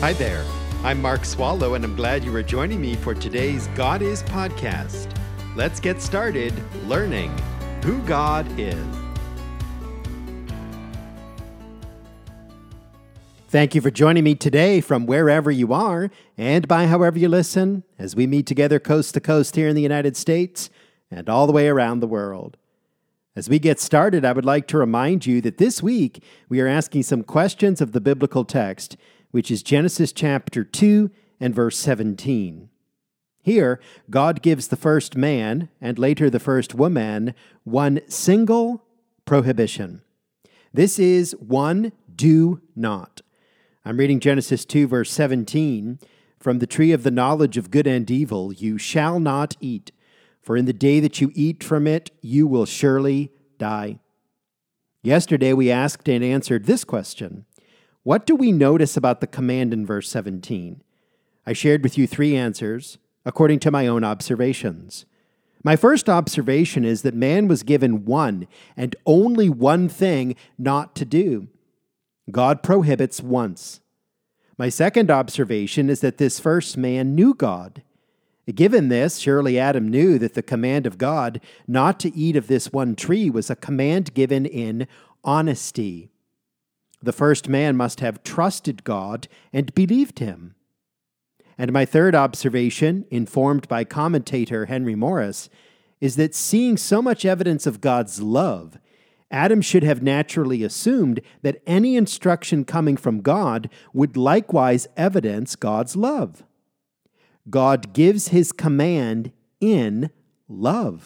Hi there. I'm Mark Swallow, and I'm glad you are joining me for today's God Is podcast. Let's get started learning who God is. Thank you for joining me today from wherever you are and by however you listen as we meet together coast to coast here in the United States and all the way around the world. As we get started, I would like to remind you that this week we are asking some questions of the biblical text, which is Genesis chapter 2 and verse 17. Here, God gives the first man and later the first woman one single prohibition. This is one do not. I'm reading Genesis 2 verse 17. From the tree of the knowledge of good and evil you shall not eat, for in the day that you eat from it you will surely die. Yesterday we asked and answered this question. What do we notice about the command in verse 17? I shared with you three answers, according to my own observations. My first observation is that man was given one and only one thing not to do. God prohibits once. My second observation is that this first man knew God. Given this, surely Adam knew that the command of God not to eat of this one tree was a command given in honesty. The first man must have trusted God and believed him. And my third observation, informed by commentator Henry Morris, is that seeing so much evidence of God's love, Adam should have naturally assumed that any instruction coming from God would likewise evidence God's love. God gives his command in love.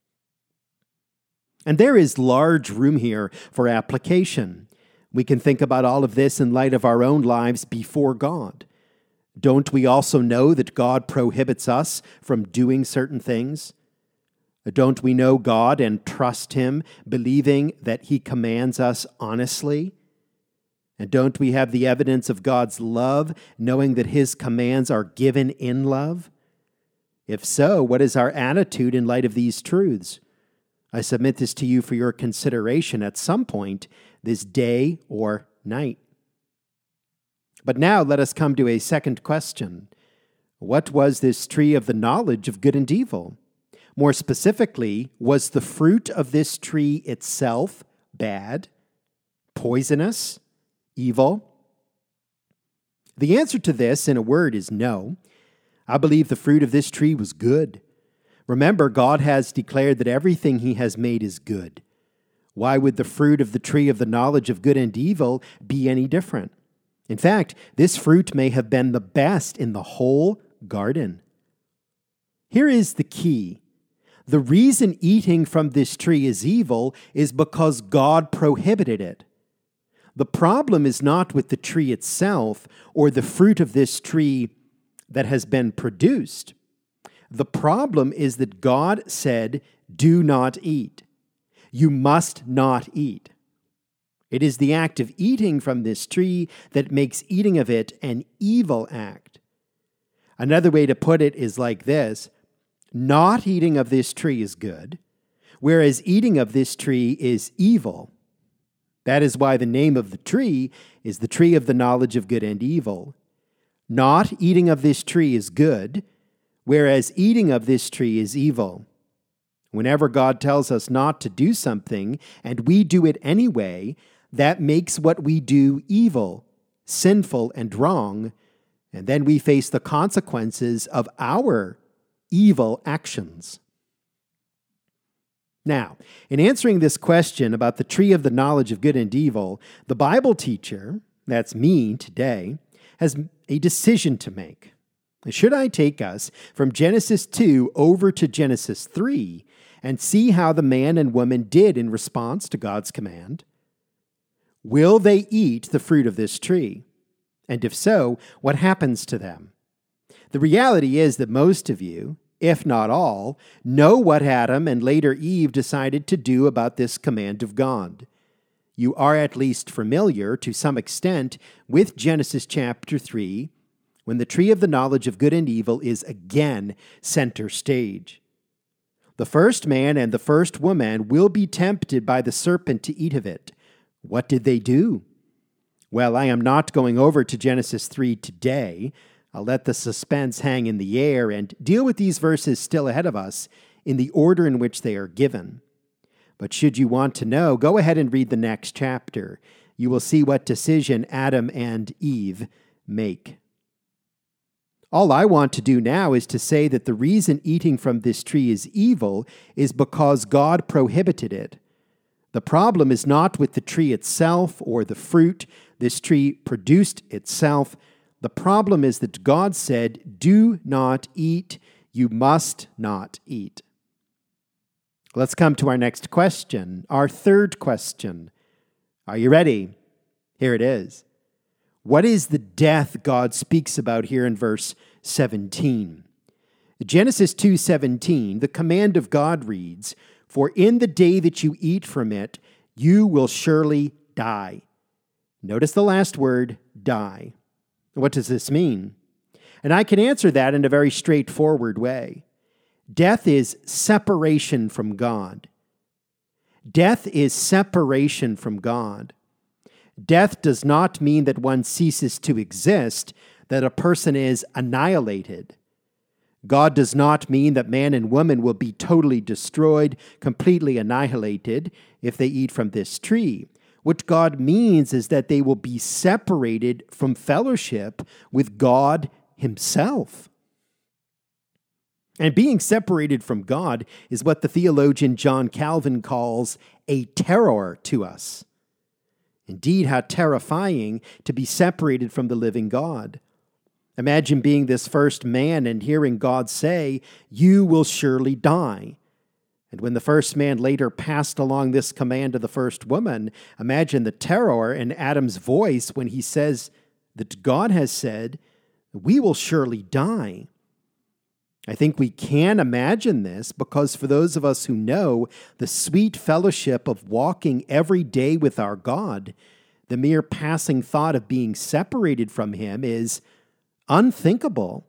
And there is large room here for application. We can think about all of this in light of our own lives before God. Don't we also know that God prohibits us from doing certain things? Don't we know God and trust him, believing that he commands us honestly? And don't we have the evidence of God's love, knowing that his commands are given in love? If so, what is our attitude in light of these truths? I submit this to you for your consideration at some point this day or night. But now let us come to a second question. What was this tree of the knowledge of good and evil? More specifically, was the fruit of this tree itself bad, poisonous, evil? The answer to this, in a word, is no. I believe the fruit of this tree was good. Remember, God has declared that everything he has made is good. Why would the fruit of the tree of the knowledge of good and evil be any different? In fact, this fruit may have been the best in the whole garden. Here is the key. The reason eating from this tree is evil is because God prohibited it. The problem is not with the tree itself or the fruit of this tree that has been produced. The problem is that God said, "Do not eat." You must not eat. It is the act of eating from this tree that makes eating of it an evil act. Another way to put it is like this. Not eating of this tree is good, whereas eating of this tree is evil. That is why the name of the tree is the tree of the knowledge of good and evil. Not eating of this tree is good, whereas eating of this tree is evil. Whenever God tells us not to do something and we do it anyway, that makes what we do evil, sinful, and wrong, and then we face the consequences of our evil actions. Now, in answering this question about the tree of the knowledge of good and evil, the Bible teacher, that's me today, has a decision to make. Should I take us from Genesis 2 over to Genesis 3 and see how the man and woman did in response to God's command? Will they eat the fruit of this tree? And if so, what happens to them? The reality is that most of you, if not all, know what Adam and later Eve decided to do about this command of God. You are at least familiar, to some extent, with Genesis chapter 3, when the tree of the knowledge of good and evil is again center stage. The first man and the first woman will be tempted by the serpent to eat of it. What did they do? Well, I am not going over to Genesis 3 today. I'll let the suspense hang in the air and deal with these verses still ahead of us in the order in which they are given. But should you want to know, go ahead and read the next chapter. You will see what decision Adam and Eve make. All I want to do now is to say that the reason eating from this tree is evil is because God prohibited it. The problem is not with the tree itself or the fruit this tree produced itself. The problem is that God said, "Do not eat, you must not eat." Let's come to our next question, our third question. Are you ready? Here it is. What is the death God speaks about here in verse 17? Genesis 2:17, the command of God reads, "For in the day that you eat from it, you will surely die." Notice the last word, die. What does this mean? And I can answer that in a very straightforward way. Death is separation from God. Death is separation from God. Death does not mean that one ceases to exist, that a person is annihilated. God does not mean that man and woman will be totally destroyed, completely annihilated, if they eat from this tree. What God means is that they will be separated from fellowship with God Himself. And being separated from God is what the theologian John Calvin calls a terror to us. Indeed, how terrifying to be separated from the living God. Imagine being this first man and hearing God say, "You will surely die." And when the first man later passed along this command to the first woman, imagine the terror in Adam's voice when he says that God has said, "We will surely die." I think we can imagine this because for those of us who know the sweet fellowship of walking every day with our God, the mere passing thought of being separated from Him is unthinkable.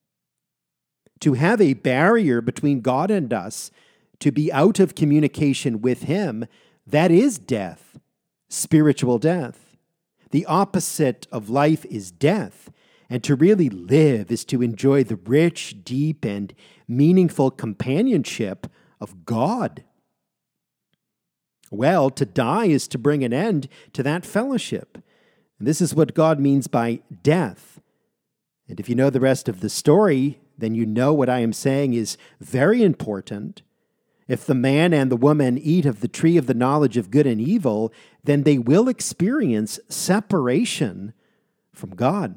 To have a barrier between God and us, to be out of communication with Him, that is death, spiritual death. The opposite of life is death. And to really live is to enjoy the rich, deep, and meaningful companionship of God. Well, to die is to bring an end to that fellowship. And this is what God means by death. And if you know the rest of the story, then you know what I am saying is very important. If the man and the woman eat of the tree of the knowledge of good and evil, then they will experience separation from God.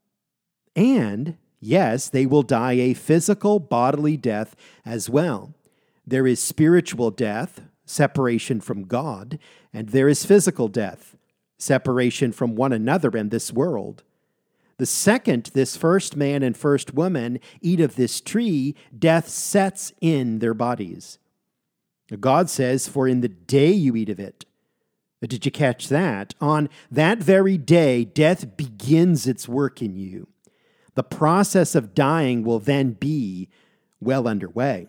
And, yes, they will die a physical, bodily death as well. There is spiritual death, separation from God, and there is physical death, separation from one another and this world. The second this first man and first woman eat of this tree, death sets in their bodies. God says, "For in the day you eat of it." Did you catch that? On that very day, death begins its work in you. The process of dying will then be well underway.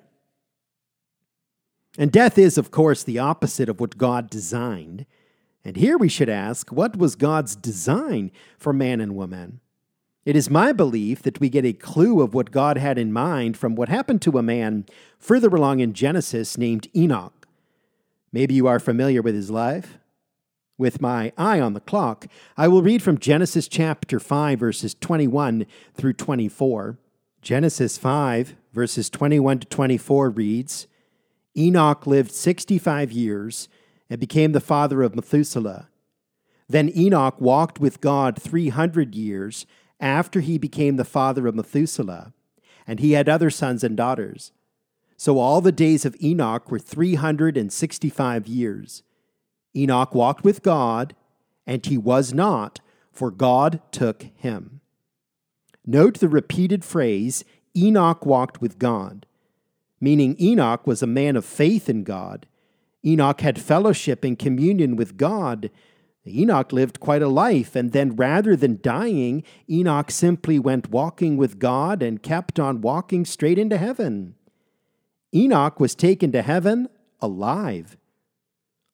And death is, of course, the opposite of what God designed. And here we should ask, what was God's design for man and woman? It is my belief that we get a clue of what God had in mind from what happened to a man further along in Genesis named Enoch. Maybe you are familiar with his life. With my eye on the clock, I will read from Genesis chapter 5, verses 21 through 24. Genesis 5, verses 21 to 24 reads, "Enoch lived 65 years and became the father of Methuselah. Then Enoch walked with God 300 years after he became the father of Methuselah, and he had other sons and daughters. So all the days of Enoch were 365 years. Enoch walked with God, and he was not, for God took him." Note the repeated phrase, Enoch walked with God, meaning Enoch was a man of faith in God. Enoch had fellowship and communion with God. Enoch lived quite a life, and then rather than dying, Enoch simply went walking with God and kept on walking straight into heaven. Enoch was taken to heaven alive.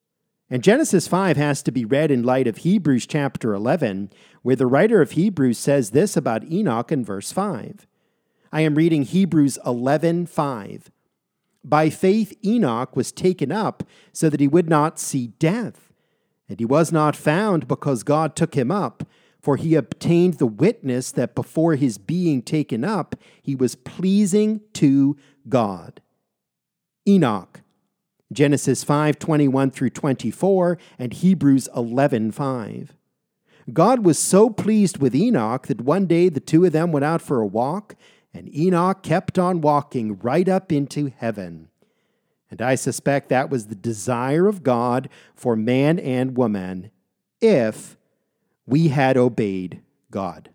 And Genesis 5 has to be read in light of Hebrews chapter 11, where the writer of Hebrews says this about Enoch in verse 5. I am reading Hebrews 11:5. By faith Enoch was taken up so that he would not see death. And he was not found because God took him up, for he obtained the witness that before his being taken up, he was pleasing to God. Enoch, Genesis 5:21 through 24, and Hebrews 11:5. God was so pleased with Enoch that one day the two of them went out for a walk, and Enoch kept on walking right up into heaven. And I suspect that was the desire of God for man and woman if we had obeyed God.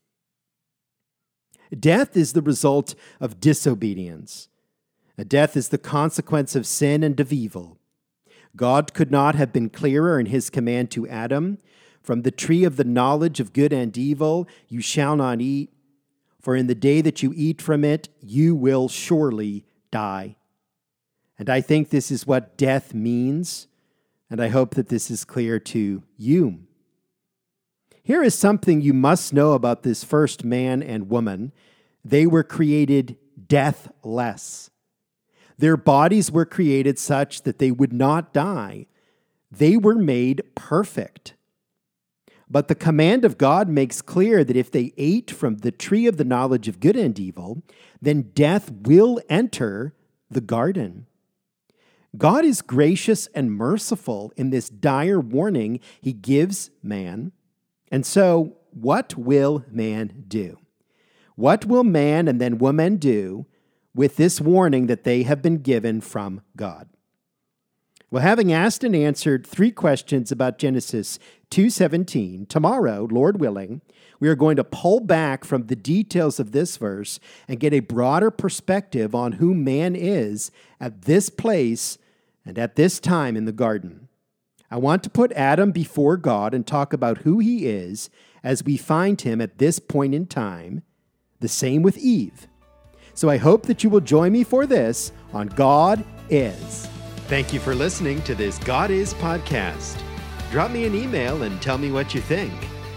Death is the result of disobedience. Death is the consequence of sin and of evil. God could not have been clearer in his command to Adam, "From the tree of the knowledge of good and evil you shall not eat, for in the day that you eat from it, you will surely die." And I think this is what death means, and I hope that this is clear to you. Here is something you must know about this first man and woman. They were created deathless. Their bodies were created such that they would not die. They were made perfect. But the command of God makes clear that if they ate from the tree of the knowledge of good and evil, then death will enter the garden. God is gracious and merciful in this dire warning he gives man. And so, what will man do? What will man and then woman do with this warning that they have been given from God? Well, having asked and answered 3 questions about Genesis 2:17, tomorrow, Lord willing, we are going to pull back from the details of this verse and get a broader perspective on who man is at this place and at this time in the garden. I want to put Adam before God and talk about who he is as we find him at this point in time. The same with Eve. So I hope that you will join me for this on God Is. Thank you for listening to this God Is podcast. Drop me an email and tell me what you think.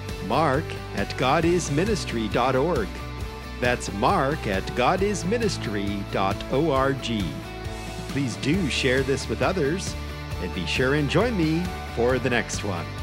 mark@godisministry.org. That's mark@godisministry.org. Please do share this with others, and be sure and join me for the next one.